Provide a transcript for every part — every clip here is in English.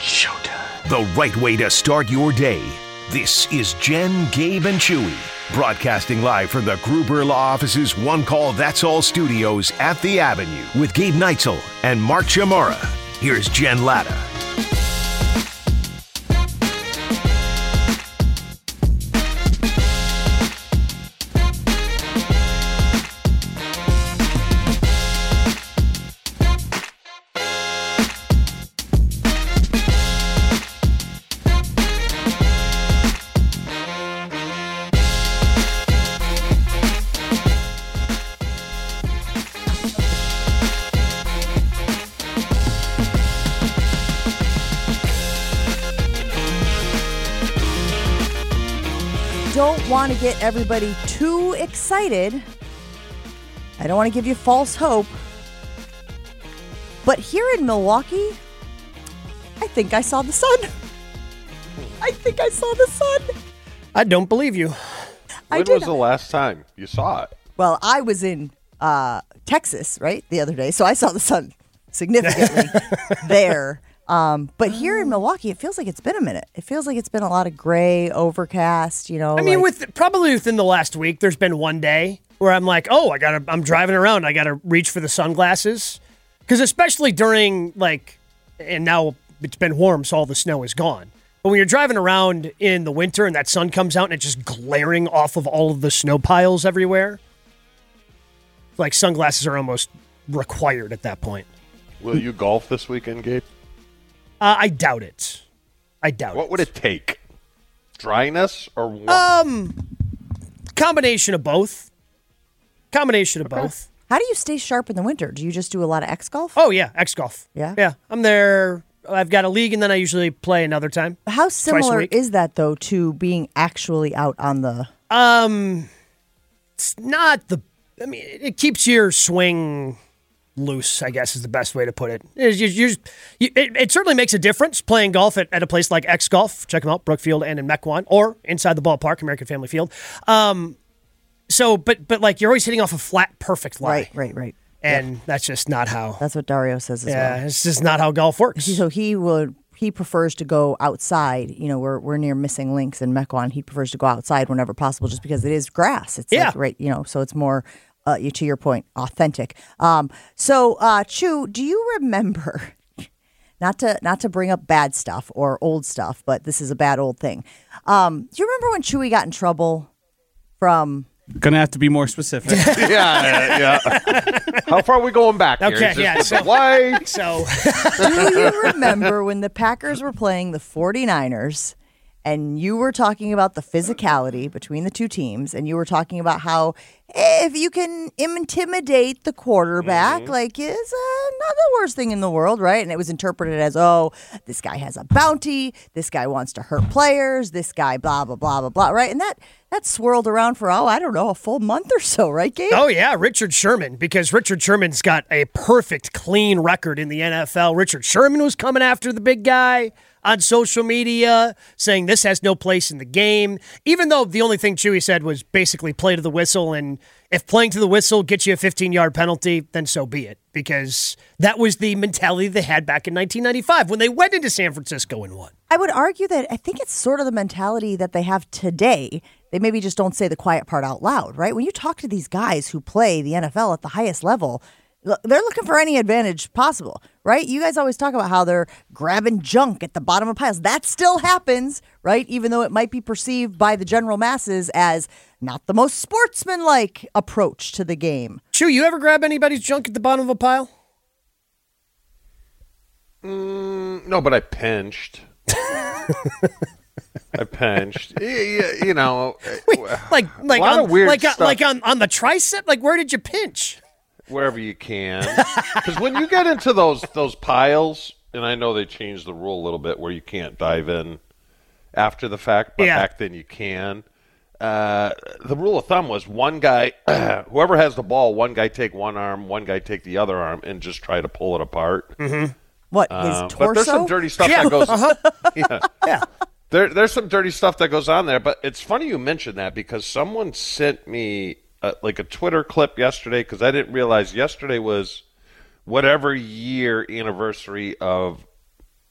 Showtime. The right way to start your day. This is Jen, Gabe, and Chewy, broadcasting live from the Gruber Law Office's One Call That's All studios at the Avenue with Gabe Neitzel and Mark Chamara. Here's Jen Latta. Don't want to get everybody too excited. I don't want to give you false hope. But here in Milwaukee, I think I saw the sun. I think I saw the sun. I don't believe you. When was the last time you saw it? Well, I was in Texas, right, the other day, so I saw the sun significantly there. But here in Milwaukee, it feels like it's been a minute. It feels like it's been a lot of gray, overcast, you know. I mean, probably within the last week, there's been one day where I'm like, oh, I'm driving around. I got to reach for the sunglasses. Because especially during, and now it's been warm, so all the snow is gone. But when you're driving around in the winter and that sun comes out and it's just glaring off of all of the snow piles everywhere, like sunglasses are almost required at that point. Will you golf this weekend, Gabe? I doubt it. What would it take? Dryness or what? Combination of both. Both. How do you stay sharp in the winter? Do you just do a lot of X golf? Oh, yeah, X golf. Yeah? Yeah, I'm there. I've got a league, and then I usually play another time. How similar is that, though, to being actually out on the... It's not the... I mean, it keeps your swing loose, I guess is the best way to put it. It certainly makes a difference playing golf at a place like X Golf. Check them out, Brookfield and in Mequon, or inside the ballpark, American Family Field. But you're always hitting off a flat, perfect line. Right. And that's just not how. That's what Dario says as well. Yeah, it's just not how golf works. So he prefers to go outside. You know, we're near Missing Links in Mequon. He prefers to go outside whenever possible, just because it is grass. It's so it's more. To your point, authentic. Chew, do you remember, not to bring up bad stuff or old stuff, but this is a bad old thing. Do you remember when Chewy got in trouble from... Gonna have to be more specific. Yeah. How far are we going back here? Okay, yeah. So, do you remember when the Packers were playing the 49ers and you were talking about the physicality between the two teams, and you were talking about how if you can intimidate the quarterback, it's not the worst thing in the world, right? And it was interpreted as, oh, this guy has a bounty, this guy wants to hurt players, this guy blah, blah, blah, blah, blah, right? And that swirled around for, a full month or so, right, Gabe? Oh, yeah, Richard Sherman, because Richard Sherman's got a perfect, clean record in the NFL. Richard Sherman was coming after the big guy on social media, saying this has no place in the game, even though the only thing Chewy said was basically play to the whistle, and if playing to the whistle gets you a 15-yard penalty, then so be it, because that was the mentality they had back in 1995 when they went into San Francisco and won. I would argue that I think it's sort of the mentality that they have today. They maybe just don't say the quiet part out loud, right? When you talk to these guys who play the NFL at the highest level, they're looking for any advantage possible, right? You guys always talk about how they're grabbing junk at the bottom of piles. That still happens, right? Even though it might be perceived by the general masses as not the most sportsmanlike approach to the game. Chew, you ever grab anybody's junk at the bottom of a pile? No, but I pinched. You know. Wait, like a lot of weird stuff. Like on the tricep? Like, where did you pinch? Wherever you can. Because when you get into those piles, and I know they changed the rule a little bit where you can't dive in after the fact, but back then you can. The rule of thumb was one guy, whoever has the ball, one guy take one arm, one guy take the other arm, and just try to pull it apart. Mm-hmm. What, his torso? But there's some dirty stuff that goes Yeah. There's some dirty stuff that goes on there, but it's funny you mentioned that because someone sent me a Twitter clip yesterday because I didn't realize yesterday was whatever year anniversary of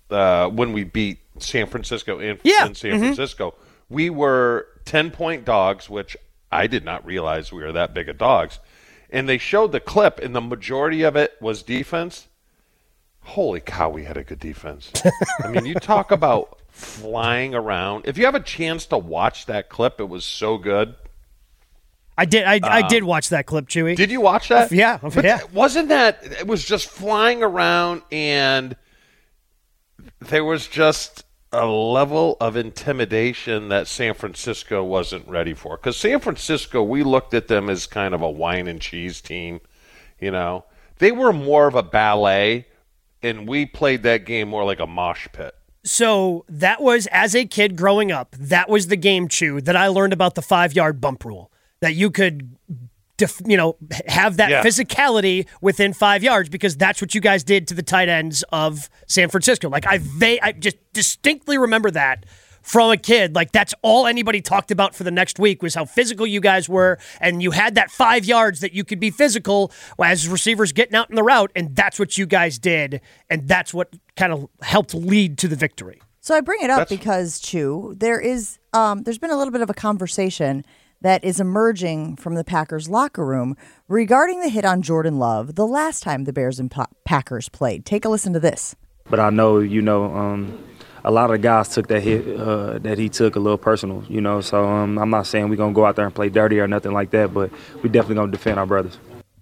when we beat San Francisco in San Francisco. We were 10-point dogs, which I did not realize we were that big of dogs. And they showed the clip, and the majority of it was defense. Holy cow, we had a good defense. I mean, you talk about flying around. If you have a chance to watch that clip, it was so good. I did watch that clip, Chewy. Did you watch that? Yeah. Wasn't that, it was just flying around, and there was just a level of intimidation that San Francisco wasn't ready for. Because San Francisco, we looked at them as kind of a wine and cheese team. You know, they were more of a ballet, and we played that game more like a mosh pit. So that was, as a kid growing up, that was the game, Chew, that I learned about the 5-yard bump rule. That you could, have that physicality within 5 yards, because that's what you guys did to the tight ends of San Francisco. Like I just distinctly remember that from a kid. Like that's all anybody talked about for the next week was how physical you guys were, and you had that 5 yards that you could be physical as receivers getting out in the route, and that's what you guys did, and that's what kind of helped lead to the victory. So I bring it up because, Chew, there's been a little bit of a conversation that is emerging from the Packers locker room regarding the hit on Jordan Love the last time the Bears and Packers played. Take a listen to this. But I know, a lot of the guys took that hit that he took a little personal, So I'm not saying we're going to go out there and play dirty or nothing like that, but we definitely going to defend our brothers.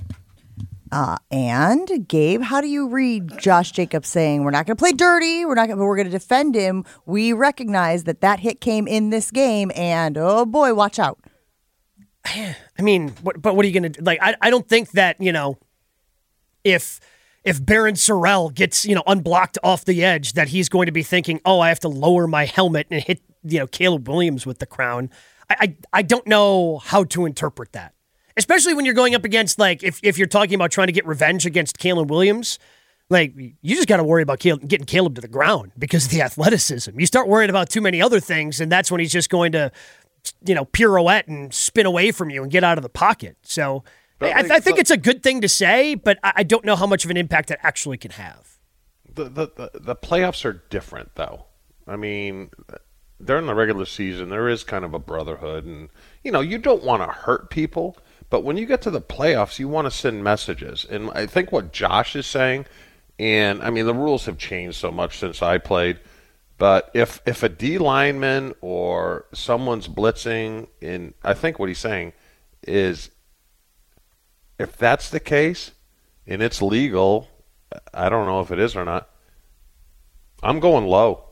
And Gabe, how do you read Josh Jacobs saying we're not going to play dirty, but we're going to defend him? We recognize that hit came in this game, and oh boy, watch out. I mean, but what are you going to do? Like, I don't think that, if Baron Sorrell gets, unblocked off the edge, that he's going to be thinking, oh, I have to lower my helmet and hit, Caleb Williams with the crown. I don't know how to interpret that. Especially when you're going up against, like, if you're talking about trying to get revenge against Caleb Williams, like, you just got to worry about getting Caleb to the ground because of the athleticism. You start worrying about too many other things, and that's when he's just going to, pirouette and spin away from you and get out of the pocket. So I think it's a good thing to say, but I don't know how much of an impact it actually can have. The playoffs are different, though. I mean, during the regular season, there is kind of a brotherhood, and, you don't want to hurt people, but when you get to the playoffs, you want to send messages. And I think what Josh is saying, and, I mean, the rules have changed so much since I played, but if a D lineman or someone's blitzing, and I think what he's saying is if that's the case and it's legal, I don't know if it is or not, I'm going low.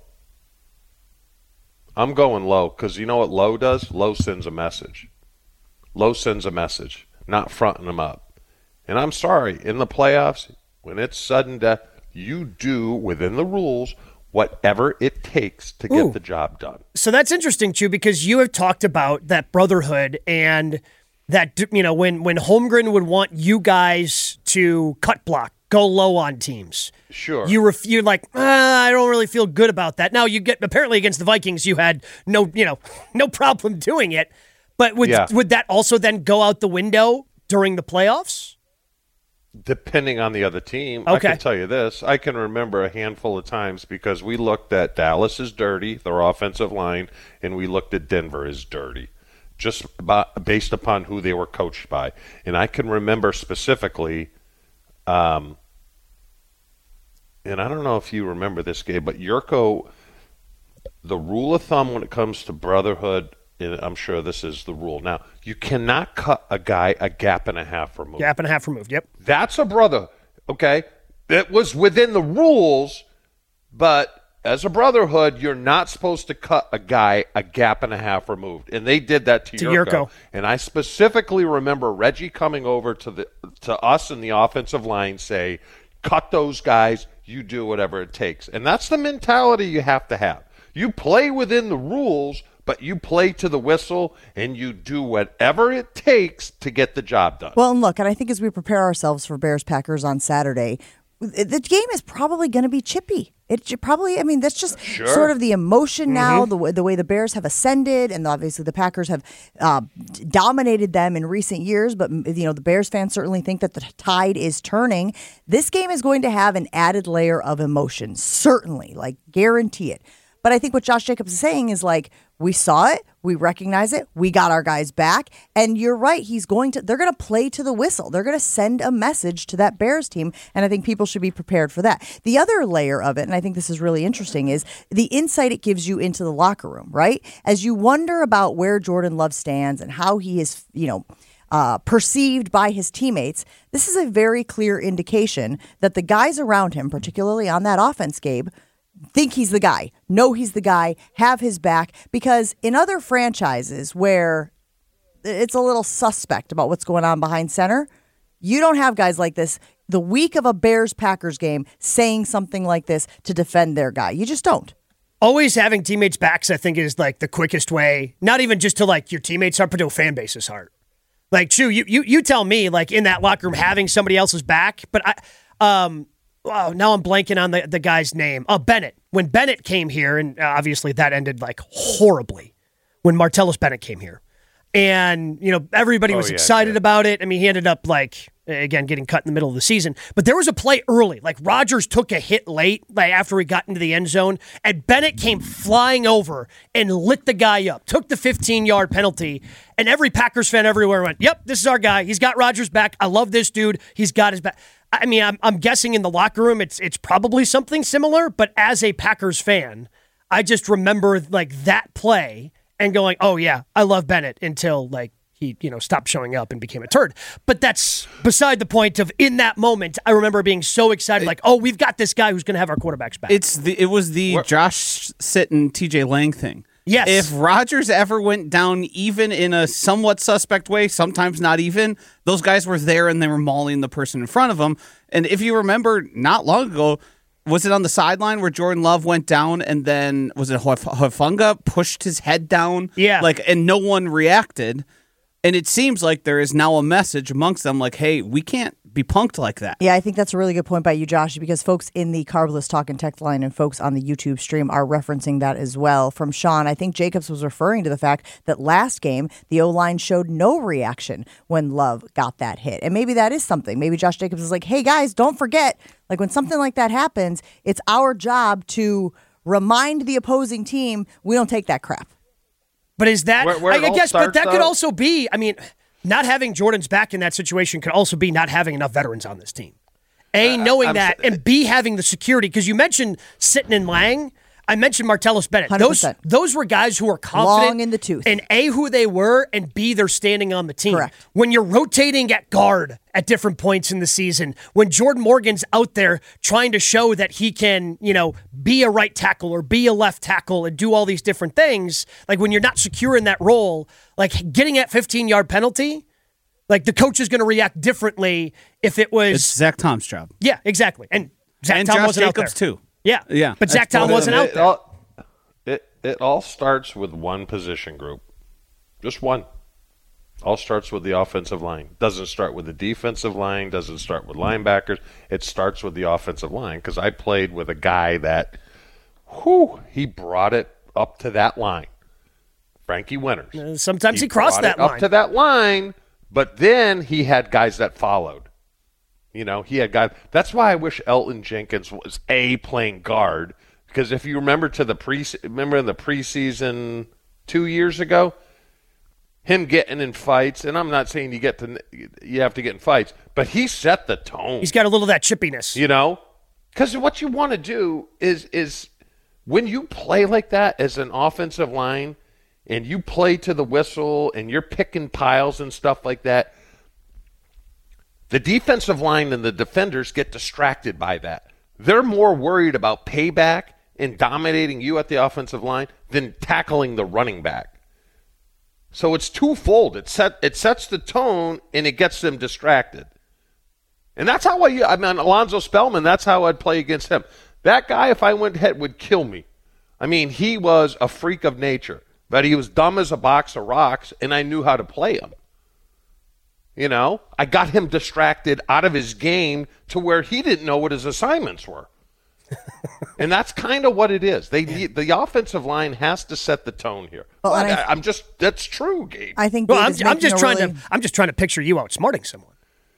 I'm going low because you know what low does? Low sends a message. Low sends a message, not fronting them up. And I'm sorry, in the playoffs, when it's sudden death, you do, within the rules, whatever it takes to get the job done. So that's interesting, Chew, because you have talked about that brotherhood and that, when Holmgren would want you guys to cut block, go low on teams. Sure. You're like, I don't really feel good about that. Now, apparently against the Vikings, you had no problem doing it. But would that also then go out the window during the playoffs? Depending on the other team. Okay. I can tell you this. I can remember a handful of times because we looked at Dallas as dirty, their offensive line, and we looked at Denver as dirty, just based upon who they were coached by. And I can remember specifically, and I don't know if you remember this, Gabe, but Yurko, the rule of thumb when it comes to brotherhood, and I'm sure this is the rule now, you cannot cut a guy a gap and a half removed. Gap and a half removed, yep. That's a brother, okay? It was within the rules, but as a brotherhood, you're not supposed to cut a guy a gap and a half removed. And they did that to Yurko. And I specifically remember Reggie coming over to us in the offensive line say, cut those guys, you do whatever it takes. And that's the mentality you have to have. You play within the rules, but you play to the whistle, and you do whatever it takes to get the job done. Well, and look, and I think as we prepare ourselves for Bears-Packers on Saturday, the game is probably going to be chippy. That's just sort of the emotion now, the way the Bears have ascended, and obviously the Packers have dominated them in recent years. But the Bears fans certainly think that the tide is turning. This game is going to have an added layer of emotion, certainly, guarantee it. But I think what Josh Jacobs is saying is we saw it, we recognize it, we got our guys back, and you're right. They're going to play to the whistle. They're going to send a message to that Bears team, and I think people should be prepared for that. The other layer of it, and I think this is really interesting, is the insight it gives you into the locker room, right? As you wonder about where Jordan Love stands and how he is, perceived by his teammates, this is a very clear indication that the guys around him, particularly on that offense, Gabe, think he's the guy, know he's the guy, have his back, because in other franchises where it's a little suspect about what's going on behind center, you don't have guys like this the week of a Bears-Packers game saying something like this to defend their guy. You just don't. Always having teammates' backs, I think, is the quickest way, not even just to your teammates' heart, but to a fan base's heart. Chew, you tell me, in that locker room, having somebody else's back, but wow, now I'm blanking on the guy's name. Bennett. When Bennett came here, and obviously that ended horribly when Martellus Bennett came here. And, everybody was excited about it. I mean, he ended up again, getting cut in the middle of the season. But there was a play early. Rodgers took a hit late, after he got into the end zone, and Bennett came flying over and lit the guy up, took the 15-yard penalty, and every Packers fan everywhere went, yep, this is our guy. He's got Rodgers' back. I love this dude. He's got his back. I mean, I'm guessing in the locker room it's probably something similar, but as a Packers fan, I just remember that play and going, oh yeah, I love Bennett, until he stopped showing up and became a turd. But that's beside the point. Of in that moment, I remember being so excited, we've got this guy who's going to have our quarterbacks back. It was the Josh Sitton, TJ Lang thing. Yes. If Rodgers ever went down, even in a somewhat suspect way, sometimes not even, those guys were there and they were mauling the person in front of them. And if you remember, not long ago, was it on the sideline where Jordan Love went down and then, was it Hufanga pushed his head down? Yeah. And no one reacted. And it seems like there is now a message amongst them hey, we can't be punked like that. Yeah, I think that's a really good point by you, Josh, because folks in the Carbless Talk and Text line and folks on the YouTube stream are referencing that as well. From Sean, I think Jacobs was referring to the fact that last game, the O-line showed no reaction when Love got that hit. And maybe that is something. Maybe Josh Jacobs is hey, guys, don't forget, when something like that happens, it's our job to remind the opposing team we don't take that crap. But is that, where I guess, but that though? could also be, not having Jordan's back in that situation could also be not having enough veterans on this team. Knowing that, and B, having the security, because you mentioned Sitton and Lang. I mentioned Martellus Bennett. 100%. Those were guys who were confident long in the tooth. And A, who they were, and B, they're standing on the team. Correct. When you're rotating at guard at different points in the season, when Jordan Morgan's out there trying to show that he can, be a right tackle or be a left tackle and do all these different things, when you're not secure in that role, getting that 15-yard penalty, the coach is going to react differently if it was... It's Zach Tom's job. Yeah, exactly. And Zach Tom Josh wasn't Jacobs out there. too. Yeah. But Zach Tom wasn't out there. It all starts with one position group. Just one. All starts with the offensive line. Doesn't start with the defensive line. Doesn't start with linebackers. It starts with the offensive line, because I played with a guy that, he brought it up to that line. Frankie Winters. Sometimes he crossed that line. Up to that line, but then he had guys that followed. He had guys. That's why I wish Elton Jenkins was playing guard, because if you remember in the preseason 2 years ago, him getting in fights, and I'm not saying you have to get in fights, but he set the tone. He's got a little of that chippiness. Because what you want to do is when you play like that as an offensive line and you play to the whistle and you're picking piles and stuff like that, the defensive line and the defenders get distracted by that. They're more worried about payback and dominating you at the offensive line than tackling the running back. So it's twofold. It sets the tone and it gets them distracted. And that's how Alonzo Spellman, that's how I'd play against him. That guy, if I went ahead, would kill me. He was a freak of nature, but he was dumb as a box of rocks, and I knew how to play him. You know, I got him distracted out of his game to where he didn't know what his assignments were. And that's kind of what it is. The offensive line has to set the tone here. Well, that's true, Gabe. I think I'm just trying to picture you outsmarting someone.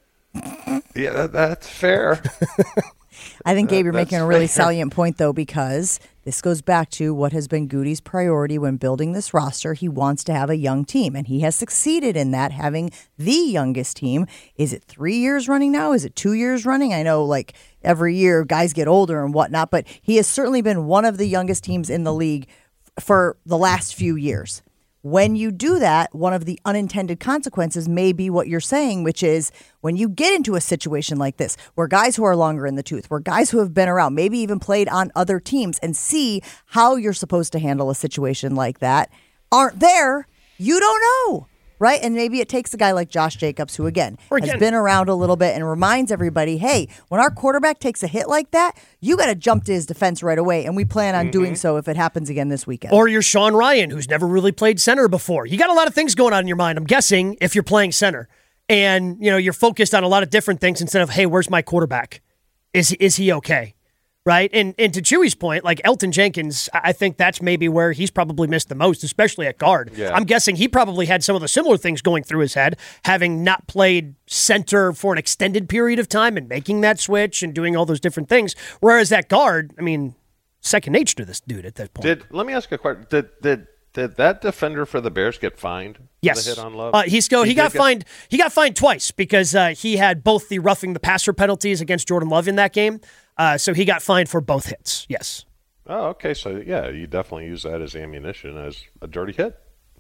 Yeah, that's fair. I think, Gabe, you're making a really salient point, though, because this goes back to what has been Goody's priority when building this roster. He wants to have a young team, and he has succeeded in that, having the youngest team. Is it 3 years running now? Is it 2 years running? I know, like, every year guys get older and whatnot, but he has certainly been one of the youngest teams in the league for the last few years. When you do that, one of the unintended consequences may be what you're saying, which is when you get into a situation like this, where guys who are longer in the tooth, where guys who have been around, maybe even played on other teams, and see how you're supposed to handle a situation like that, aren't there, you don't know. Right? And maybe it takes a guy like Josh Jacobs, who, again, has been around a little bit and reminds everybody, hey, when our quarterback takes a hit like that, you got to jump to his defense right away. And we plan on doing so if it happens again this weekend. Or you're Sean Ryan, who's never really played center before. You got a lot of things going on in your mind, I'm guessing, if you're playing center. And, you know, you're focused on a lot of different things instead of, hey, where's my quarterback? Is he okay? Right? And to Chewy's point, like Elton Jenkins, I think that's maybe where he's probably missed the most, especially at guard. Yeah. I'm guessing he probably had some of the similar things going through his head, having not played center for an extended period of time and making that switch and doing all those different things. Whereas that guard, I mean, second nature to this dude at that point. Let me ask you a question. Did that defender for the Bears get fined? Yes. For the hit on Love? He got fined. He got fined twice because he had both the roughing the passer penalties against Jordan Love in that game. So he got fined for both hits, yes. Oh, okay. So, yeah, you definitely use that as ammunition, as a dirty hit.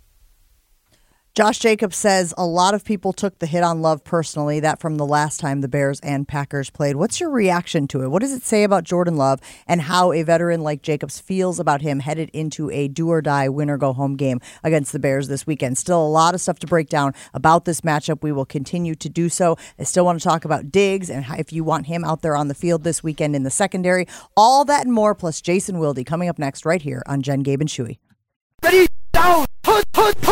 Josh Jacobs says a lot of people took the hit on Love personally, that from the last time the Bears and Packers played. What's your reaction to it? What does it say about Jordan Love and how a veteran like Jacobs feels about him headed into a do-or-die, win-or-go-home game against the Bears this weekend? Still a lot of stuff to break down about this matchup. We will continue to do so. I still want to talk about Diggs and if you want him out there on the field this weekend in the secondary. All that and more, plus Jason Wilde coming up next right here on Jen, Gabe, and Chewy. Ready, down, put.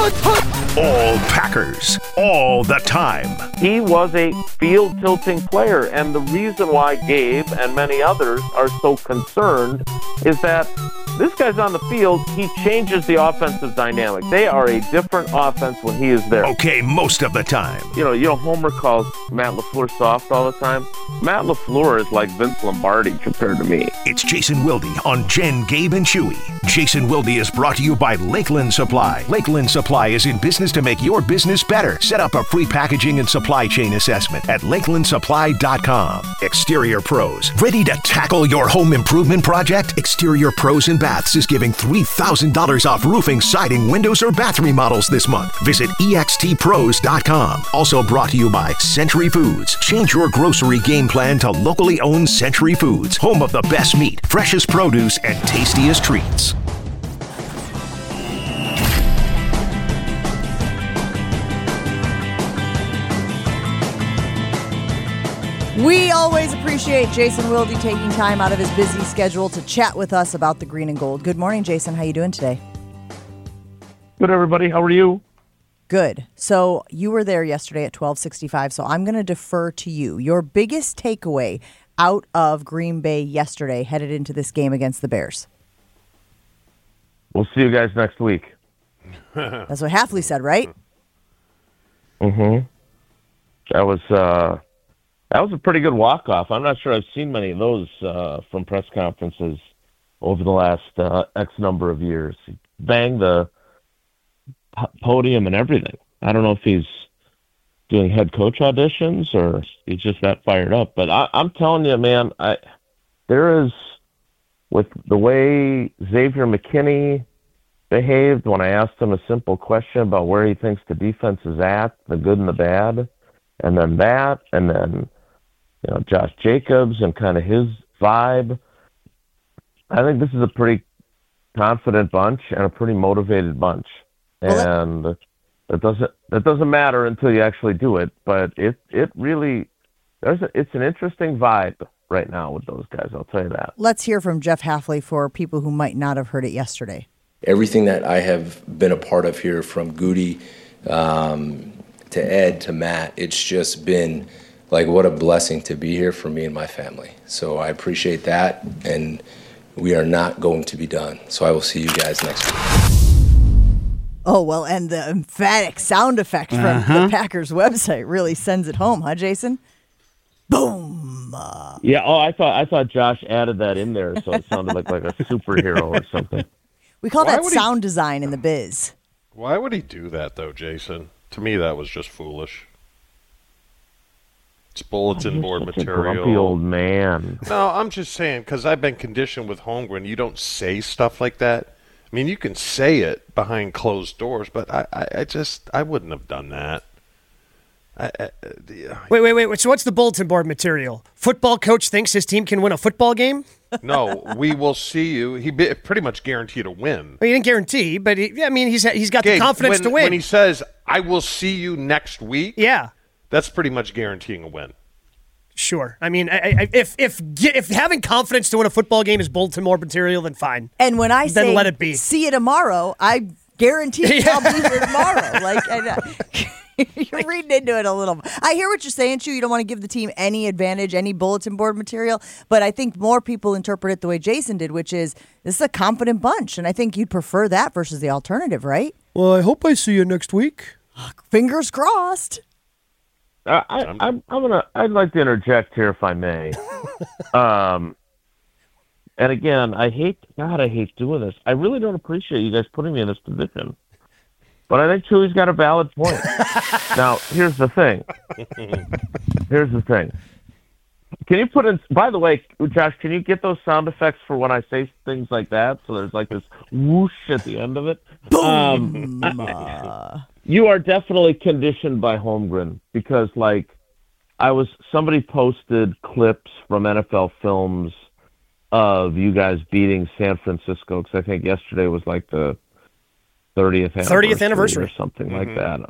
All Packers, all the time. He was a field-tilting player, and the reason why Gabe and many others are so concerned is that this guy's on the field, he changes the offensive dynamic. They are a different offense when he is there. Okay, most of the time. You know, Homer calls Matt LaFleur soft all the time. Matt LaFleur is like Vince Lombardi compared to me. It's Jason Wilde on Jen, Gabe, and Chewy. Jason Wilde is brought to you by Lakeland Supply. Lakeland Supply is in business to make your business better. Set up a free packaging and supply chain assessment at lakelandsupply.com. Exterior Pros. Ready to tackle your home improvement project? Exterior Pros and Baths is giving $3,000 off roofing, siding, windows, or bath remodels this month. Visit extpros.com. Also brought to you by Century Foods. Change your grocery game plan to locally owned Century Foods, home of the best meat, freshest produce, and tastiest treats. We always appreciate Jason Wilde taking time out of his busy schedule to chat with us about the green and gold. Good morning, Jason. How you doing today? Good, everybody. How are you? Good. So you were there yesterday at 12:65, so I'm going to defer to you. Your biggest takeaway out of Green Bay yesterday headed into this game against the Bears? We'll see you guys next week. That's what Hafley said, right? Mm-hmm. That was a pretty good walk-off. I'm not sure I've seen many of those from press conferences over the last X number of years. He banged the podium and everything. I don't know if he's doing head coach auditions or he's just that fired up. But I'm telling you, man, there is, with the way Xavier McKinney behaved when I asked him a simple question about where he thinks the defense is at, the good and the bad, and then Josh Jacobs and kind of his vibe. I think this is a pretty confident bunch and a pretty motivated bunch. And that doesn't matter until you actually do it. But it really it's an interesting vibe right now with those guys. I'll tell you that. Let's hear from Jeff Hafley for people who might not have heard it yesterday. Everything that I have been a part of here, from Goody to Ed, to Matt, it's just been like what a blessing to be here for me and my family. So I appreciate that, and we are not going to be done. So I will see you guys next week. Oh, well, and the emphatic sound effect from the Packers website really sends it home, huh, Jason? Boom. Yeah. Oh, I thought Josh added that in there, so it sounded like a superhero or something. We call that sound design in the biz. Why would he do that, though, Jason? To me, that was just foolish. It's bulletin board material. Grumpy old man. No, I'm just saying, because I've been conditioned with Holmgren, you don't say stuff like that. I mean, you can say it behind closed doors, but I wouldn't have done that. Wait. So what's the bulletin board material? Football coach thinks his team can win a football game? No, we will see you. He pretty much guaranteed a win. Well, he didn't guarantee, but he's got the confidence to win. When he says, I will see you next week, yeah, that's pretty much guaranteeing a win. Sure. I mean, if having confidence to win a football game is bulletin board material, then fine. And when I say let it be. See you tomorrow, I guarantee I'll be here tomorrow. You're reading into it a little. I hear what you're saying, Chew. You don't want to give the team any advantage, any bulletin board material. But I think more people interpret it the way Jason did, which is this is a competent bunch. And I think you'd prefer that versus the alternative, right? Well, I hope I see you next week. Fingers crossed. I'd like to interject here if I may. And again, I hate doing this. I really don't appreciate you guys putting me in this position. But I think Chewy's got a valid point. Now, here's the thing. Can you put in, by the way, Josh, can you get those sound effects for when I say things like that? So there's like this whoosh at the end of it. Boom. You are definitely conditioned by Holmgren because, somebody posted clips from NFL Films of you guys beating San Francisco, because I think yesterday was like the 30th anniversary or something like that.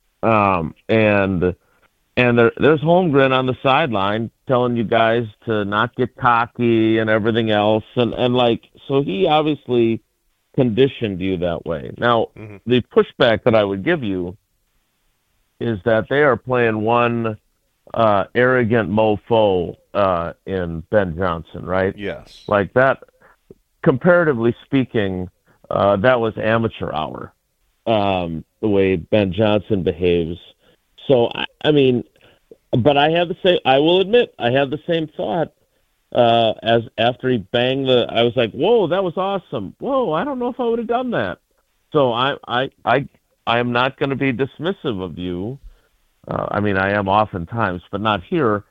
And there's Holmgren on the sideline telling you guys to not get cocky and everything else, and so he obviously conditioned you that way. Now, the pushback that I would give you is that they are playing one arrogant mofo in Ben Johnson, right? Yes. Like that, comparatively speaking, that was amateur hour, the way Ben Johnson behaves. So, but I will admit, I have the same thought as after he banged I was like, whoa, that was awesome. Whoa, I don't know if I would have done that. So I am not going to be dismissive of you. I am oftentimes, but not here.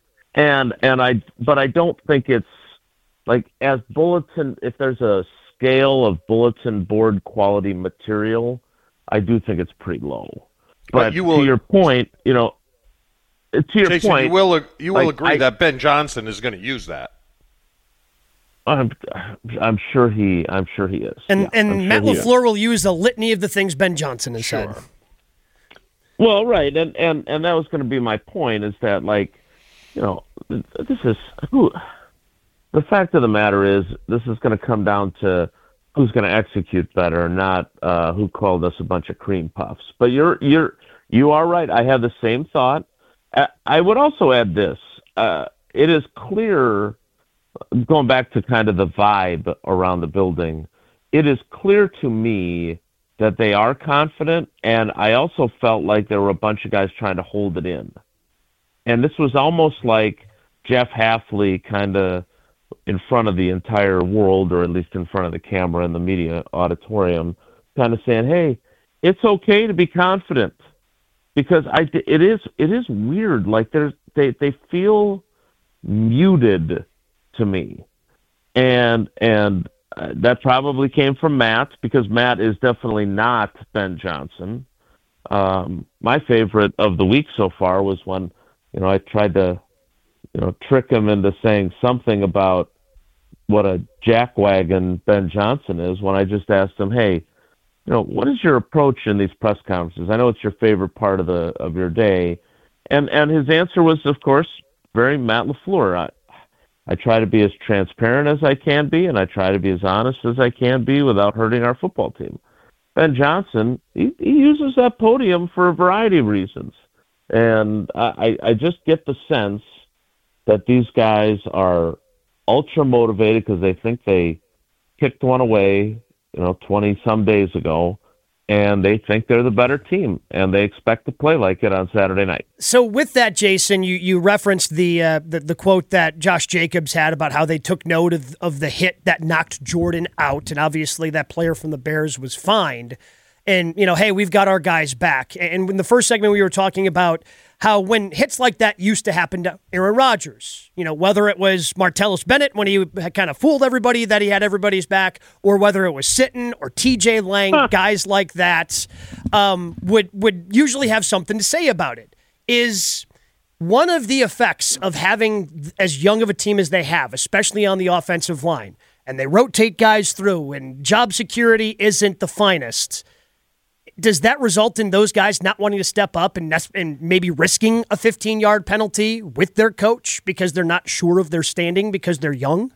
But I don't think it's like as bulletin, if there's a scale of bulletin board quality material, I do think it's pretty low. But to your point, Jason, you will agree that Ben Johnson is going to use that. I'm sure he is. And Matt LaFleur will use a litany of the things Ben Johnson has said. Well, right, and that was going to be my point, is that this is the fact of the matter is this is going to come down to who's going to execute better, not who called us a bunch of cream puffs. But you are right. I have the same thought. I would also add this. It is clear, going back to kind of the vibe around the building, it is clear to me that they are confident, and I also felt like there were a bunch of guys trying to hold it in. And this was almost like Jeff Hafley kind of in front of the entire world, or at least in front of the camera in the media auditorium, kind of saying, hey, it's okay to be confident. Because it is weird. Like they feel muted to me, and that probably came from Matt, because Matt is definitely not Ben Johnson. My favorite of the week so far was when I tried to trick him into saying something about what a jackwagon Ben Johnson is, when I just asked him, hey, what is your approach in these press conferences? I know it's your favorite part of your day. And his answer was, of course, very Matt LaFleur. I try to be as transparent as I can be, and I try to be as honest as I can be without hurting our football team. Ben Johnson, he uses that podium for a variety of reasons. And I just get the sense that these guys are ultra motivated because they think they kicked one away, 20 some days ago, and they think they're the better team, and they expect to play like it on Saturday night. So with that, Jason, you referenced the quote that Josh Jacobs had about how they took note of the hit that knocked Jordan out, and obviously that player from the Bears was fined. And, hey, we've got our guys back. And in the first segment, we were talking about how when hits like that used to happen to Aaron Rodgers, whether it was Martellus Bennett when he had kind of fooled everybody that he had everybody's back, or whether it was Sitton or TJ Lang, guys like that would usually have something to say about it. Is one of the effects of having as young of a team as they have, especially on the offensive line, and they rotate guys through, and job security isn't the finest, does that result in those guys not wanting to step up and maybe risking a 15-yard penalty with their coach because they're not sure of their standing because they're young?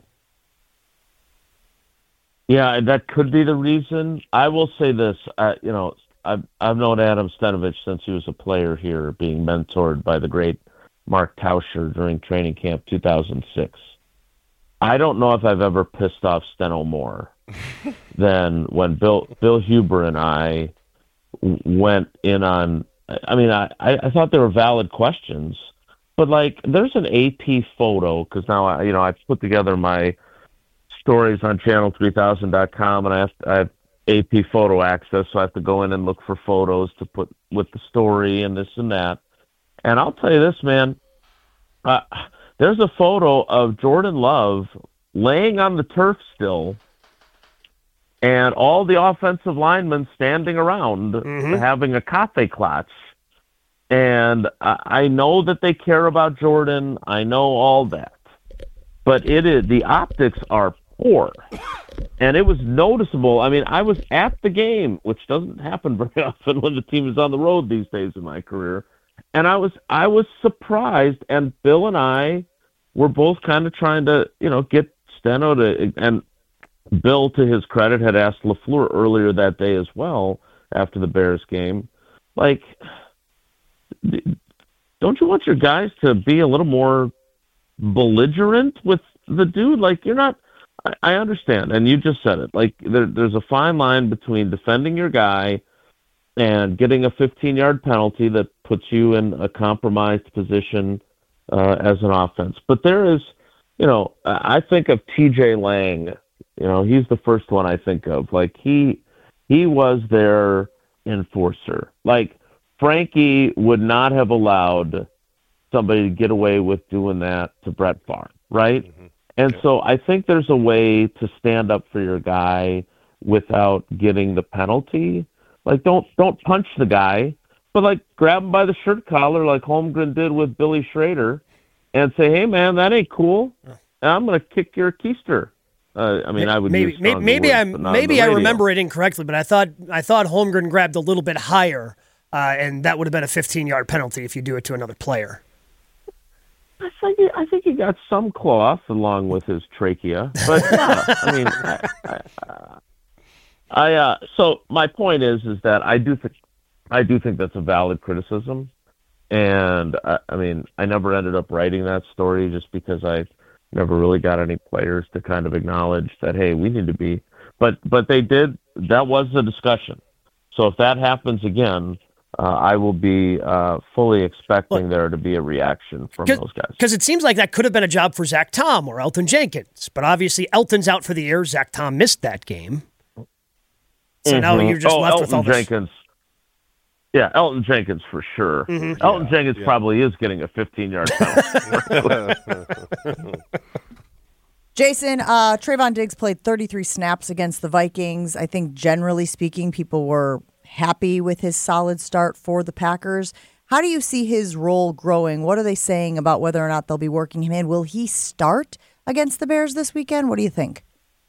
Yeah, that could be the reason. I will say this. I've known Adam Stenavich since he was a player here, being mentored by the great Mark Tauscher during training camp 2006. I don't know if I've ever pissed off Steno more than when Bill Huber and I went in on. I thought they were valid questions, but there's an AP photo because now I put together my stories on channel3000.com and I have AP photo access, so I have to go in and look for photos to put with the story and this and that. And I'll tell you this, man, there's a photo of Jordan Love laying on the turf still, and all the offensive linemen standing around having a cafe clutch. And I know that they care about Jordan. I know all that. But the optics are poor. And it was noticeable. I was at the game, which doesn't happen very often when the team is on the road these days in my career. And I was surprised. And Bill and I were both kind of trying to, get Steno to, and Bill, to his credit, had asked LaFleur earlier that day as well after the Bears game, don't you want your guys to be a little more belligerent with the dude? You're not. I understand, and you just said it. There's a fine line between defending your guy and getting a 15-yard penalty that puts you in a compromised position as an offense. But there is, I think of TJ Lang. He's the first one I think of. He was their enforcer. Frankie would not have allowed somebody to get away with doing that to Brett Favre, right? Mm-hmm. And so I think there's a way to stand up for your guy without getting the penalty. Don't punch the guy, but grab him by the shirt collar like Holmgren did with Billy Schrader and say, hey, man, that ain't cool. And I'm going to kick your keister. I would maybe I remember it incorrectly, but I thought Holmgren grabbed a little bit higher, and that would have been a 15-yard penalty if you do it to another player. I think he got some cloth along with his trachea, but so my point is that I do think that's a valid criticism, and I never ended up writing that story just because I never really got any players to kind of acknowledge that, hey, we need to be, but they did. That was the discussion. So if that happens again, I will be fully expecting there to be a reaction from those guys. Because it seems like that could have been a job for Zach Tom or Elton Jenkins, but obviously Elton's out for the year. Zach Tom missed that game, so now you're just left with all this. Jenkins. Yeah, Elton Jenkins for sure. Mm-hmm. Elton Jenkins probably is getting a 15-yard penalty. Jason, Trayvon Diggs played 33 snaps against the Vikings. I think generally speaking, people were happy with his solid start for the Packers. How do you see his role growing? What are they saying about whether or not they'll be working him in? Will he start against the Bears this weekend? What do you think?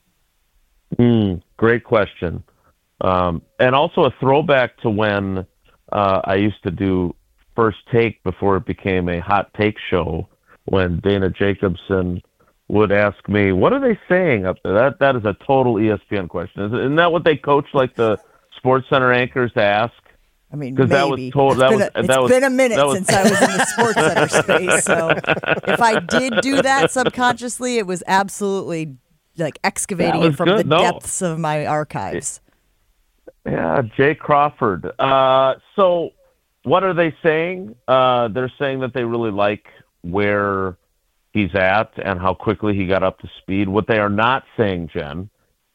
Great question. And also a throwback to when I used to do First Take before it became a Hot Take show, when Dana Jacobson would ask me, what are they saying up there? That is a total ESPN question. Isn't that what they coach the Sports Center anchors to ask I mean, because that was maybe. It's been a minute since I was in the Sports Center space. So if I did do that subconsciously, it was absolutely like excavating it from the depths of my archives. Yeah, Jay Crawford. So what are they saying? They're saying that they really like where he's at and how quickly he got up to speed. What they are not saying, Jen,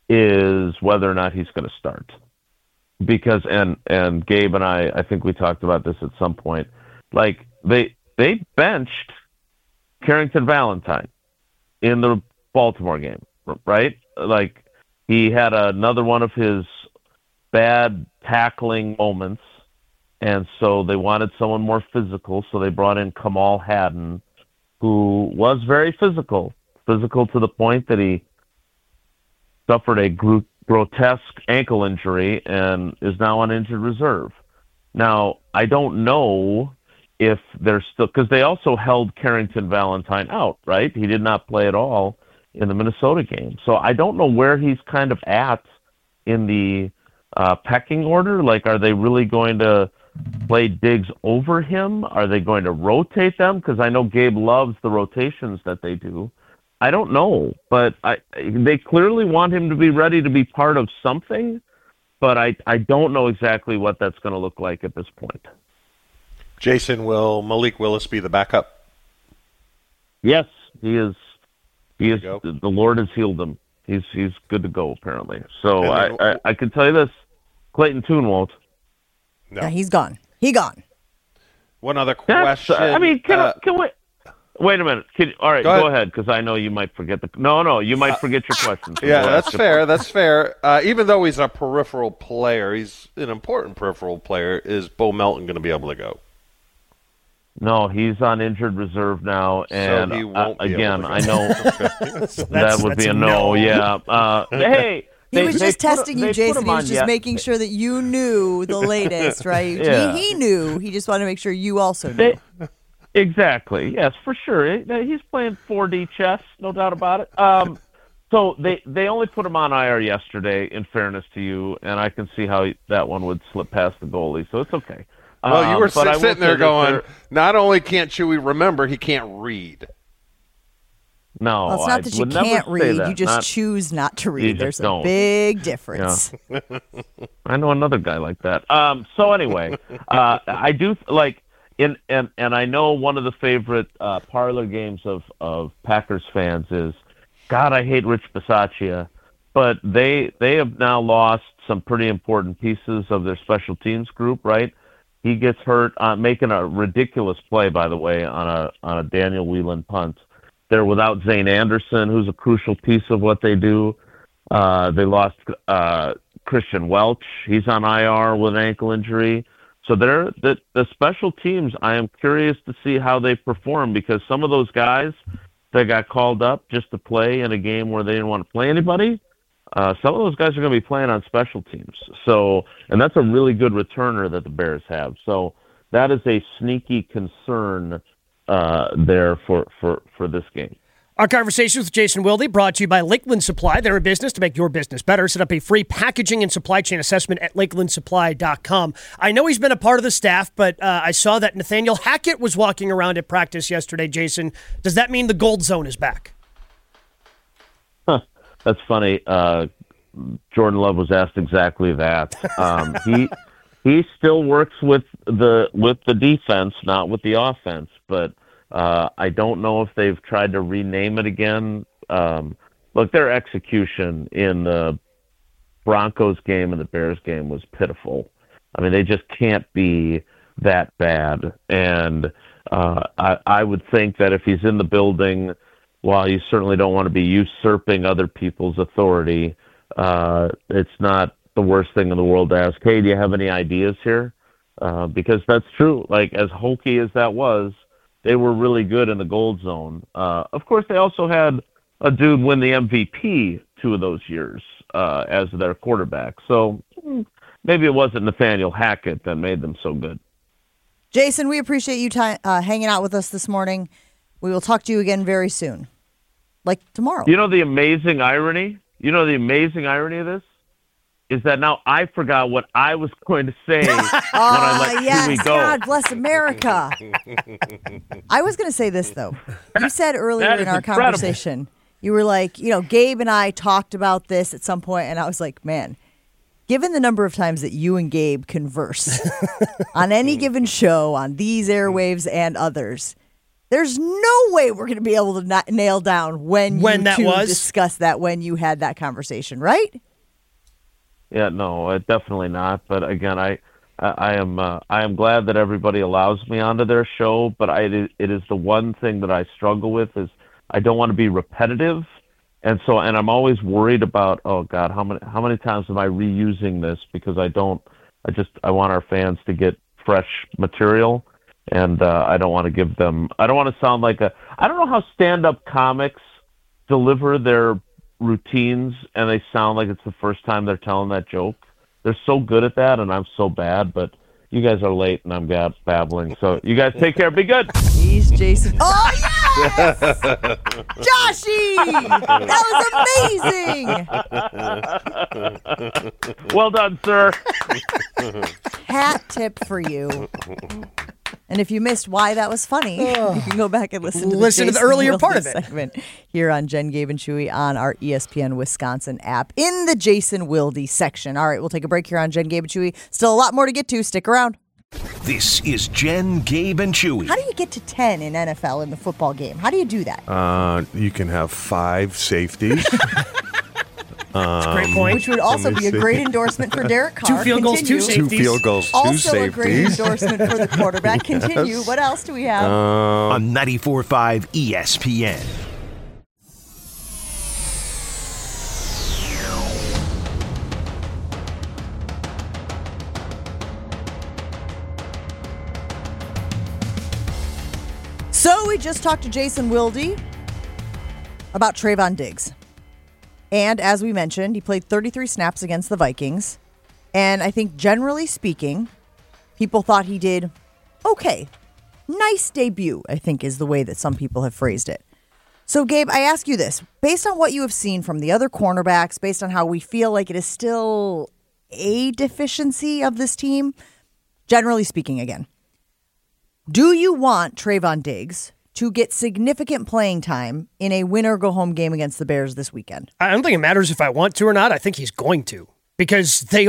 is whether or not he's going to start. Because and Gabe and I think we talked about this at some point. Like they benched Carrington Valentine in the Baltimore game, right? Like he had another one of his bad tackling moments, and so they wanted someone more physical, so they brought in Kamal Haddon, who was very physical to the point that he suffered a grotesque ankle injury and is now on injured reserve. Now, I don't know if they're still, because they also held Carrington Valentine out, right? He did not play at all in the Minnesota game. So I don't know where he's kind of at in the pecking order. Like, are they really going to play Diggs over him? Are they going to rotate them? Because I know Gabe loves the rotations that they do. I don't know, but they clearly want him to be ready to be part of something, but I don't know exactly what that's going to look like at this point. Jason, will Malik Willis be the backup? Yes, he is. He is. The Lord has healed him. He's good to go, apparently. So I can tell you this, Clayton Tune won't. No. Yeah, he's gone. He gone. One other question. I mean, can we... Wait a minute. All right, go ahead, because I know you might forget you might forget your question. So yeah, that's fair. That's fair. Even though he's a peripheral player, he's an important peripheral player. Is Bo Melton going to be able to go? No, he's on injured reserve now, and so he won't be again, able to go. I know that would be a no. Yeah. Hey. He was just testing you, Jason. He was just making sure that you knew the latest, right? Yeah. He knew. He just wanted to make sure you also knew. Exactly. Yes, for sure. He's playing 4D chess, no doubt about it. So they only put him on IR yesterday, in fairness to you, and I can see how that one would slip past the goalie, so it's okay. Well, you were sitting there going, not only can't Chewy remember, he can't read. No, well, it's not that you can't read. You just choose not to read. There's a big difference. Yeah. I know another guy like that. So anyway, I do like... And I know one of the favorite parlor games of Packers fans is, God, I hate Rich Bisaccia, but they have now lost some pretty important pieces of their special teams group, right? He gets hurt making a ridiculous play, by the way, on a Daniel Whelan punt. They're without Zane Anderson, who's a crucial piece of what they do. They lost Christian Welch. He's on IR with an ankle injury. So the special teams, I am curious to see how they perform, because some of those guys that got called up just to play in a game where they didn't want to play anybody, some of those guys are going to be playing on special teams. So, and that's a really good returner that the Bears have. So that is a sneaky concern there for this game. Our conversation with Jason Wilde brought to you by Lakeland Supply. They're in business to make your business better. Set up a free packaging and supply chain assessment at lakelandsupply.com. I know he's been a part of the staff, but I saw that Nathaniel Hackett was walking around at practice yesterday, Jason. Does that mean the Gold Zone is back? That's funny. Jordan Love was asked exactly that. He still works with the defense, not with the offense, but I don't know if they've tried to rename it again. Look, their execution in the Broncos game and the Bears game was pitiful. I mean, they just can't be that bad. And I would think that if he's in the building, while you certainly don't want to be usurping other people's authority, it's not the worst thing in the world to ask, hey, do you have any ideas here? Because that's true. Like, as hokey as that was, they were really good in the Gold Zone. Of course, they also had a dude win the MVP 2 of those years as their quarterback. So maybe it wasn't Nathaniel Hackett that made them so good. Jason, we appreciate you hanging out with us this morning. We will talk to you again very soon, like tomorrow. You know the amazing irony? You know the amazing irony of this is that now I forgot what I was going to say when I let yes, Chewy go. God bless America. I was going to say this, though. You said earlier That in is our incredible. conversation, you were like, Gabe and I talked about this at some point, and I was like, man, given the number of times that you and Gabe converse on any given show, on these airwaves and others, there's no way we're going to be able to nail down when you that two was? discussed that, when you had that conversation, right? Yeah, no, definitely not. But again, I am glad that everybody allows me onto their show. But it is the one thing that I struggle with is I don't want to be repetitive, and I'm always worried about, oh God, how many times am I reusing this? Because I want our fans to get fresh material, and I don't want to give them. I don't want to sound like I don't know how stand-up comics deliver their routines and they sound like it's the first time they're telling that joke. They're so good at that, and I'm so bad, but you guys are late and I'm babbling. So you guys take care. Be good. He's Jason. Oh, yes! Joshy! That was amazing! Well done, sir. Hat tip for you. And if you missed why that was funny, you can go back and listen to the Jason earlier part of it segment here on Jen, Gabe, and Chewy on our ESPN Wisconsin app in the Jason Wilde section. All right, we'll take a break here on Jen, Gabe, and Chewy. Still a lot more to get to. Stick around. This is Jen, Gabe, and Chewy. How do you get to 10 in NFL in the football game? How do you do that? You can have 5 safeties. That's a great point. Which would also be a great endorsement for Derek Carr. 2 field goals, 2 safeties. 2 field goals, 2 also safeties. a great endorsement for the quarterback. Continue. What else do we have? On 94.5 ESPN. So we just talked to Jason Wilde about Trayvon Diggs. And as we mentioned, he played 33 snaps against the Vikings. And I think generally speaking, people thought he did okay. Nice debut, I think is the way that some people have phrased it. So Gabe, I ask you this. Based on what you have seen from the other cornerbacks, based on how we feel like it is still a deficiency of this team, generally speaking again, do you want Trayvon Diggs to get significant playing time in a win-or-go-home game against the Bears this weekend? I don't think it matters if I want to or not. I think he's going to. Because they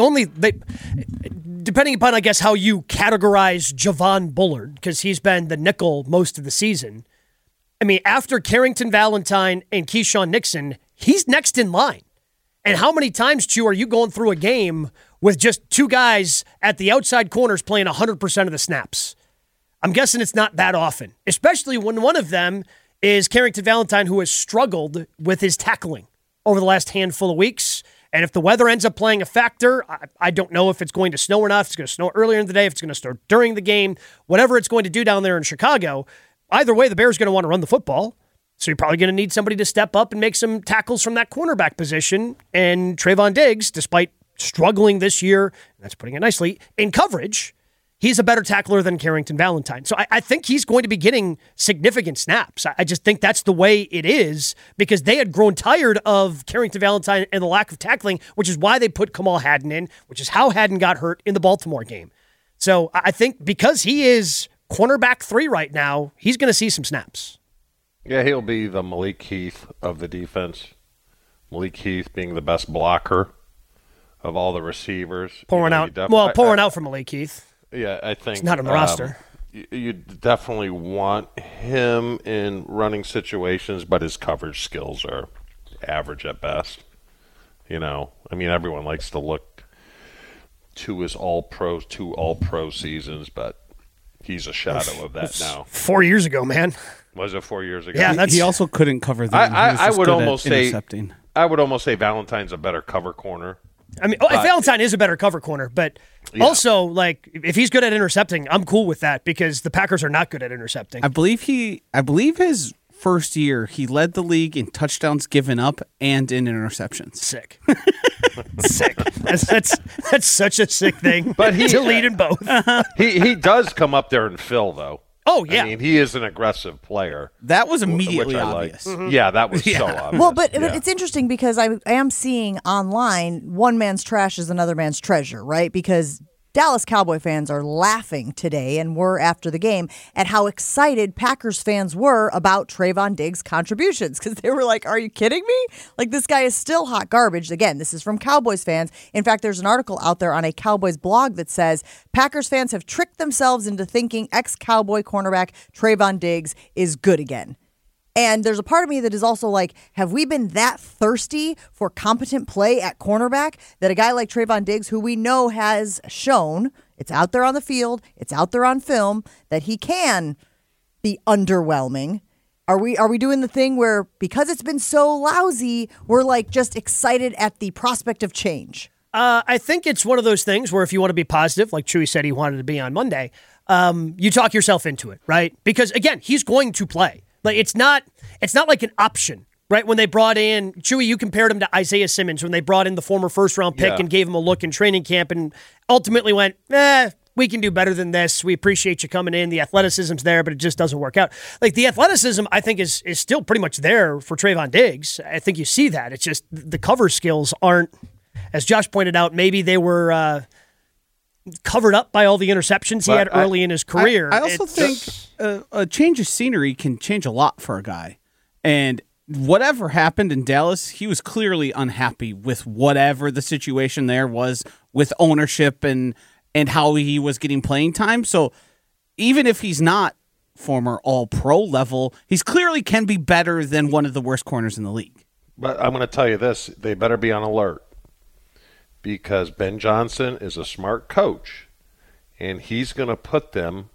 depending upon, I guess, how you categorize Javon Bullard, because he's been the nickel most of the season. I mean, after Carrington Valentine and Keyshawn Nixon, he's next in line. And how many times, Chew, are you going through a game with just 2 guys at the outside corners playing 100% of the snaps? I'm guessing it's not that often, especially when one of them is Carrington Valentine, who has struggled with his tackling over the last handful of weeks. And if the weather ends up playing a factor, I don't know if it's going to snow or not, if it's going to snow earlier in the day, if it's going to snow during the game, whatever it's going to do down there in Chicago. Either way, the Bears are going to want to run the football. So you're probably going to need somebody to step up and make some tackles from that cornerback position. And Trayvon Diggs, despite struggling this year, that's putting it nicely, in coverage, he's a better tackler than Carrington Valentine. So I think he's going to be getting significant snaps. I just think that's the way it is because they had grown tired of Carrington Valentine and the lack of tackling, which is why they put Kamal Hadden in, which is how Hadden got hurt in the Baltimore game. So I think because he is cornerback 3 right now, he's going to see some snaps. Yeah, he'll be the Malik Heath of the defense. Malik Heath being the best blocker of all the receivers. Pouring out for Malik Heath. Yeah, I think it's not on the roster. You definitely want him in running situations, but his coverage skills are average at best. You know, I mean, everyone likes to look to his all-pro seasons, but he's a shadow of that now. 4 years ago, man. Was it 4 years ago? Yeah, he also couldn't cover them. I would almost say Valentine's a better cover corner. I mean, Valentine is a better cover corner, but also, like, if he's good at intercepting, I'm cool with that because the Packers are not good at intercepting. I believe his first year, he led the league in touchdowns given up and in interceptions. Sick. Sick. That's such a sick thing, but to lead in both. He does come up there and fill, though. Oh, yeah. I mean, he is an aggressive player. That was immediately which I obvious. Like. Yeah, that was so obvious. Well, but it's interesting because I am seeing online one man's trash is another man's treasure, right? Because Dallas Cowboy fans are laughing today and were after the game at how excited Packers fans were about Trayvon Diggs' contributions because they were like, are you kidding me? Like, this guy is still hot garbage. Again, this is from Cowboys fans. In fact, there's an article out there on a Cowboys blog that says Packers fans have tricked themselves into thinking ex-Cowboy cornerback Trayvon Diggs is good again. And there's a part of me that is also like, have we been that thirsty for competent play at cornerback that a guy like Trayvon Diggs, who we know has shown, it's out there on the field, it's out there on film, that he can be underwhelming? Are we doing the thing where because it's been so lousy, we're like just excited at the prospect of change? I think it's one of those things where if you want to be positive, like Chewy said he wanted to be on Monday, you talk yourself into it, right? Because, again, he's going to play. Like it's not like an option, right? When they brought in Chewy, you compared him to Isaiah Simmons when they brought in the former first-round pick and gave him a look in training camp and ultimately went, we can do better than this. We appreciate you coming in. The athleticism's there, but it just doesn't work out. Like the athleticism, I think, is still pretty much there for Trayvon Diggs. I think you see that. It's just the cover skills aren't, as Josh pointed out, maybe they were covered up by all the interceptions he had early in his career. I also think a change of scenery can change a lot for a guy. And whatever happened in Dallas, he was clearly unhappy with whatever the situation there was with ownership and how he was getting playing time. So even if he's not former all-pro level, he's clearly can be better than one of the worst corners in the league. But I'm going to tell you this. They better be on alert. Because Ben Johnson is a smart coach, and he's going to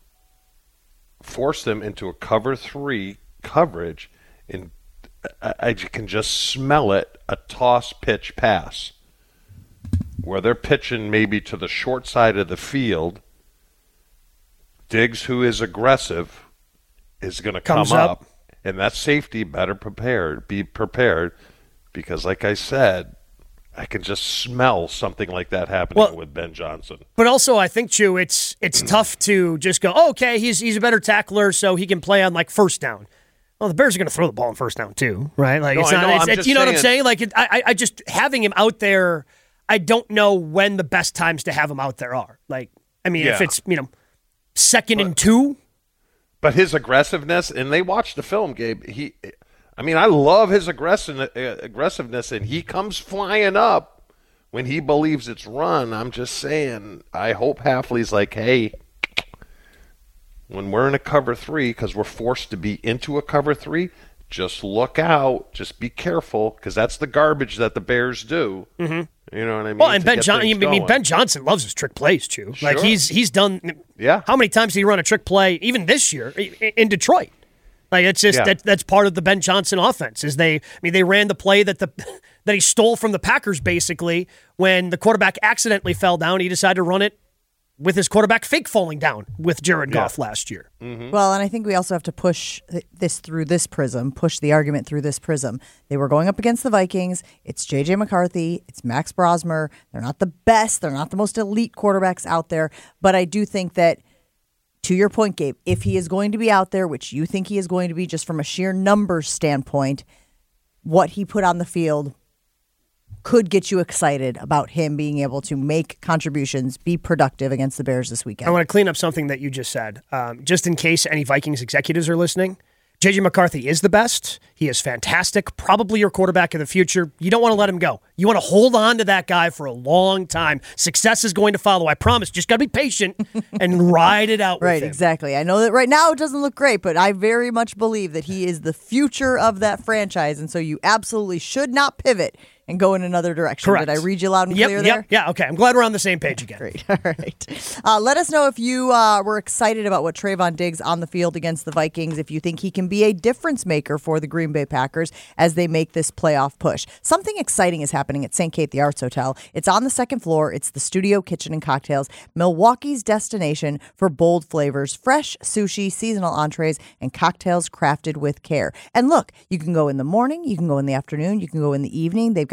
force them into a cover 3 coverage, and I can just smell it, a toss pitch pass, where they're pitching maybe to the short side of the field. Diggs, who is aggressive, is going to come up, and that safety better be prepared, because like I said, I can just smell something like that happening with Ben Johnson. But also, I think, Chew, it's tough to just go, okay, he's a better tackler, so he can play on like first down. Well, the Bears are going to throw the ball on first down too, right? Like it's not. You know what I'm saying? Like I just having him out there. I don't know when the best times to have him out there are. Like, I mean, if it's second and 2. But his aggressiveness, and they watched the film, Gabe. I love his aggressiveness, and he comes flying up when he believes it's run. I'm just saying, I hope Hafley's like, hey, when we're in a cover 3, because we're forced to be into a cover 3, just look out. Just be careful, because that's the garbage that the Bears do. Mm-hmm. You know what I mean? Well, and Ben Johnson loves his trick plays, Chew. Sure. Like, he's done – yeah. How many times did he run a trick play, even this year, in Detroit? Like it's just that's part of the Ben Johnson offense. They ran the play that he stole from the Packers basically when the quarterback accidentally fell down. He decided to run it with his quarterback fake falling down with Jared Goff last year. Mm-hmm. Well, and I think we also have to push this through this prism, push the argument through this prism. They were going up against the Vikings. It's J.J. McCarthy. It's Max Brosmer. They're not the best. They're not the most elite quarterbacks out there. But I do think that, to your point, Gabe, if he is going to be out there, which you think he is going to be just from a sheer numbers standpoint, what he put on the field could get you excited about him being able to make contributions, be productive against the Bears this weekend. I want to clean up something that you just said, just in case any Vikings executives are listening. J.J. McCarthy is the best. He is fantastic, probably your quarterback of the future. You don't want to let him go. You want to hold on to that guy for a long time. Success is going to follow. I promise. Just got to be patient and ride it out with him. Right, exactly. I know that right now it doesn't look great, but I very much believe that he is the future of that franchise, and so you absolutely should not pivot and go in another direction. Correct. Did I read you loud and clear there? Yeah, okay. I'm glad we're on the same page again. Great. All right. Let us know if you were excited about what Trayvon Diggs on the field against the Vikings, if you think he can be a difference maker for the Green Bay Packers as they make this playoff push. Something exciting is happening at St. Kate the Arts Hotel. It's on the second floor. It's the Studio Kitchen and Cocktails, Milwaukee's destination for bold flavors, fresh sushi, seasonal entrees, and cocktails crafted with care. And look, you can go in the morning, you can go in the afternoon, you can go in the evening. They've got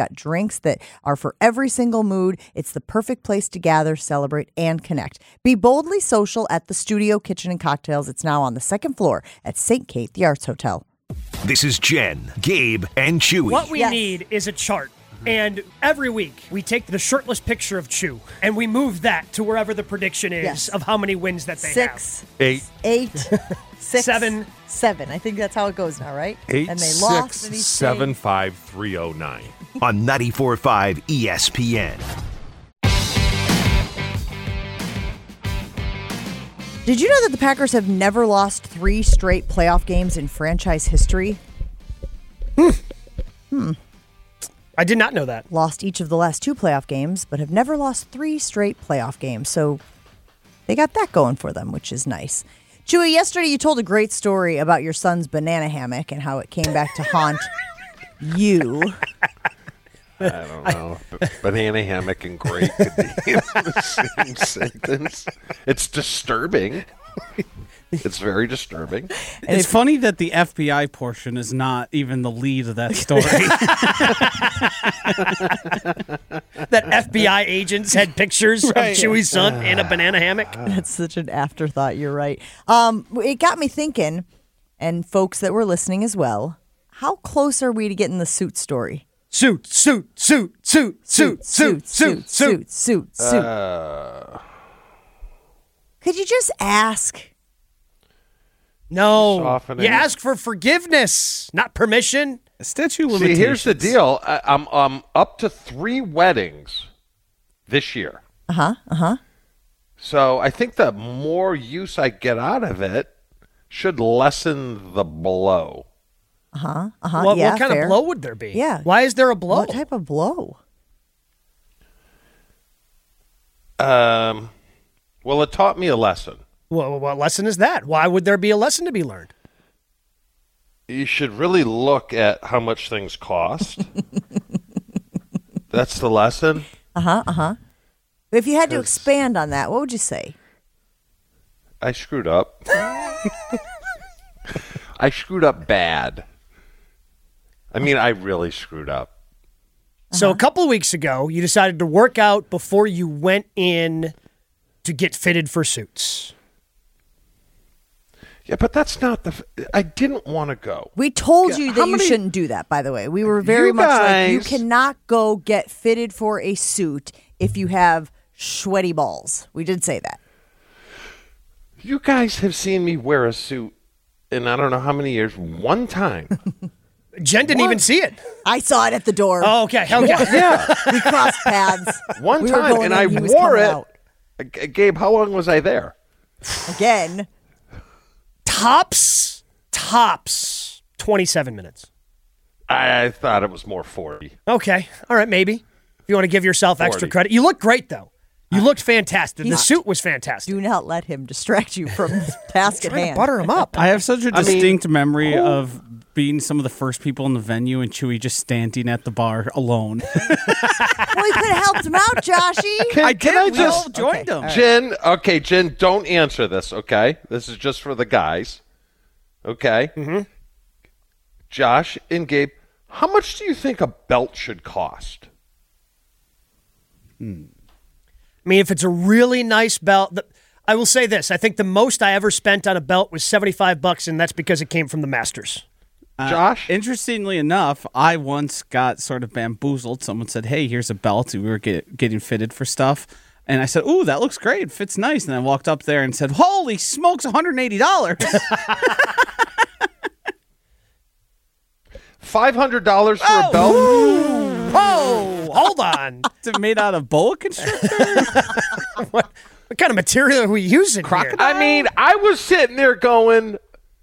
got drinks that are for every single mood. It's the perfect place to gather, celebrate, and connect. Be boldly social at the Studio Kitchen and Cocktails. It's now on the second floor at St. Kate, the Arts Hotel. This is Jen, Gabe, and Chewy. What we need is a chart. And every week, we take the shirtless picture of Chew, and we move that to wherever the prediction is of how many wins that they have. 8. 6, 7. 7. I think that's how it goes now, right? 8, and they 6, lost, and 7, 5, 3, 0, 9. On 94.5 ESPN. Did you know that the Packers have never lost 3 straight playoff games in franchise history? I did not know that. Lost each of the last 2 playoff games, but have never lost 3 straight playoff games. So they got that going for them, which is nice. Chewy, yesterday you told a great story about your son's banana hammock and how it came back to haunt you. I don't know. Banana hammock and great could be in the same sentence. It's disturbing. It's very disturbing. It's funny that the FBI portion is not even the lead of that story. That FBI agents had pictures of Chewy's son in a banana hammock. That's such an afterthought. You're right. It got me thinking, and folks that were listening as well, how close are we to getting the suit story? Suit. Could you just ask? No. Softening. You ask for forgiveness, not permission. Statute limitations. See, here's the deal. I'm up to 3 weddings this year. So I think the more use I get out of it should lessen the blow. What kind of blow would there be? Yeah. Why is there a blow? What type of blow? Well, it taught me a lesson. Well, what lesson is that? Why would there be a lesson to be learned? You should really look at how much things cost. That's the lesson. If you had to expand on that, what would you say? I screwed up. I screwed up bad. I mean, I really screwed up. So a couple of weeks ago, you decided to work out before you went in to get fitted for suits. Yeah, but that's not I didn't want to go. We told you that you shouldn't do that, by the way. We were very much like, you cannot go get fitted for a suit if you have sweaty balls. We did say that. You guys have seen me wear a suit in I don't know how many years, one time. Jen didn't even see it. I saw it at the door. Oh, okay. Yeah. We crossed paths. One time, and I wore it. Gabe, how long was I there? Again. Tops, 27 minutes. I thought it was more 40. Okay. All right, maybe. If you want to give yourself extra 40. credit. You look great, though. You looked fantastic. The suit was fantastic. Do not let him distract you from the task at Trying to hand. butter him up. I have such a distinct memory of being some of the first people in the venue and Chewy just standing at the bar alone. Well, you could have helped him out, Joshy. I did. I We all just joined him. Jen, don't answer this, okay? This is just for the guys, okay? Mm-hmm. Josh and Gabe, how much do you think a belt should cost? I mean, if it's a really nice belt, I will say this. I think the most I ever spent on a belt was $75, and that's because it came from the Masters. Josh? Interestingly enough, I once got sort of bamboozled. Someone said, hey, here's a belt. We were getting fitted for stuff. And I said, ooh, that looks great. It fits nice. And I walked up there and said, holy smokes, $180. $500 for a belt? Whoa, hold on. Is it made out of boa constrictor? What kind of material are we using here? I mean, I was sitting there going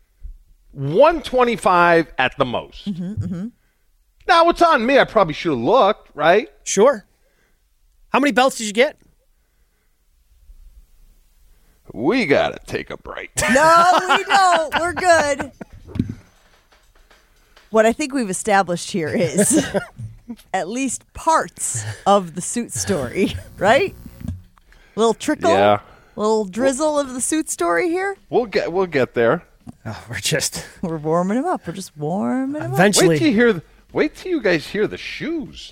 $125 at the most. Now, it's on me. I probably should have looked, right? Sure. How many belts did you get? We got to take a break. No, we don't. We're good. What I think we've established here is at least parts of the suit story, right? Little trickle, little drizzle of the suit story here. We'll get there. Oh, we're warming him up. We're just warming him Eventually. up. Wait till you guys hear the shoes.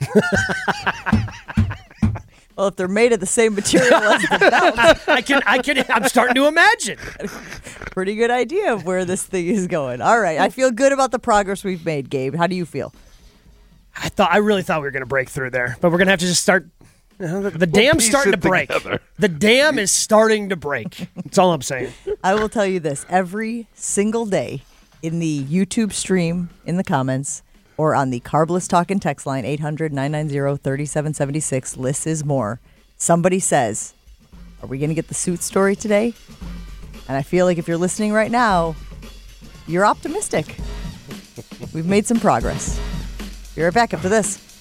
Well, if they're made of the same material as the belt, I'm starting to imagine. Pretty good idea of where this thing is going. All right, I feel good about the progress we've made, Gabe. How do you feel? I really thought we were going to break through there, but we're going to have to just start. The dam's starting to break. Together. The dam is starting to break. That's all I'm saying. I will tell you this. Every single day in the YouTube stream, in the comments, or on the Carbless Talk and text line, 800-990-3776, less is more. Somebody says, are we going to get the suit story today? And I feel like if you're listening right now, you're optimistic. We've made some progress. Be right back after this.